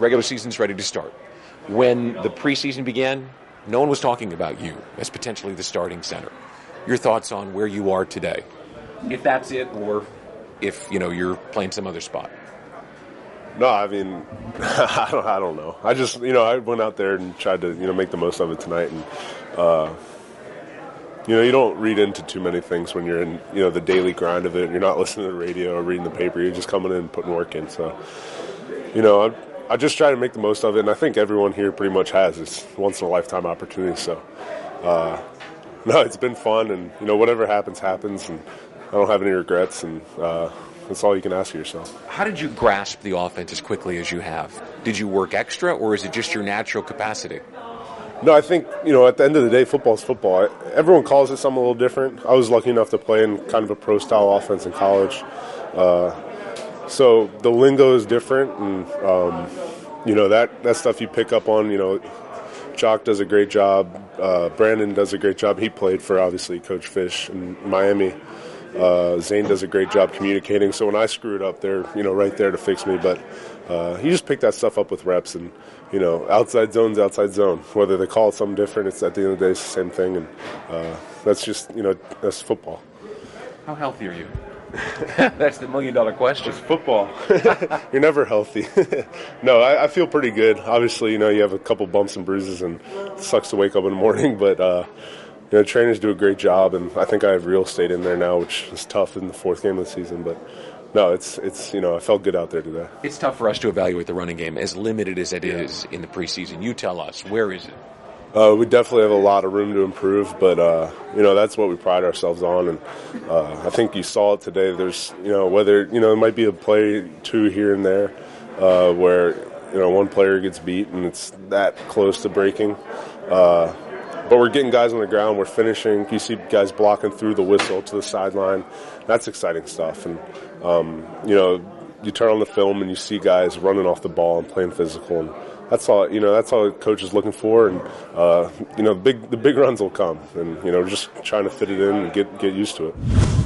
regular season's ready to start. When the preseason began, no one was talking about you as potentially the starting center. Your thoughts on where you are today, if that's it, or if you're playing some other spot? No, I mean, I don't know. I just, I went out there and tried to, make the most of it tonight. And, you don't read into too many things when you're in, the daily grind of it. You're not listening to the radio or reading the paper. You're just coming in and putting work in. So, I just try to make the most of it. And I think everyone here pretty much has. It's once-in-a-lifetime opportunity. So, no, it's been fun. And, whatever happens, happens. And I don't have any regrets. And, that's all you can ask of yourself. How did you grasp the offense as quickly as you have? Did you work extra, or is it just your natural capacity? No, I think, at the end of the day, football is football. Everyone calls it something a little different. I was lucky enough to play in kind of a pro-style offense in college. So the lingo is different, and, that stuff you pick up on, Jock does a great job. Brandon does a great job. He played for, obviously, Coach Fish in Miami. Zane does a great job communicating. So when I screw it up, they're, right there to fix me. But you just pick that stuff up with reps. And, outside zone's outside zone. Whether they call it something different, it's at the end of the day, it's the same thing. And that's just, that's football. How healthy are you? That's the million-dollar question. It's football. You're never healthy. No, I feel pretty good. Obviously, you have a couple bumps and bruises, and it sucks to wake up in the morning. But, trainers do a great job, and I think I have real estate in there now, which is tough in the fourth game of the season. But, no, it's I felt good out there today. It's tough for us to evaluate the running game, as limited as it is in the preseason. You tell us, where is it? We definitely have a lot of room to improve, but, that's what we pride ourselves on. And I think you saw it today. There's, whether, it might be a play two here and there where, one player gets beat and it's that close to breaking. But we're getting guys on the ground. We're finishing. You see guys blocking through the whistle to the sideline. That's exciting stuff. And, you turn on the film and you see guys running off the ball and playing physical. And that's all, that's all the coach is looking for. And, the big runs will come. And, we're just trying to fit it in and get used to it.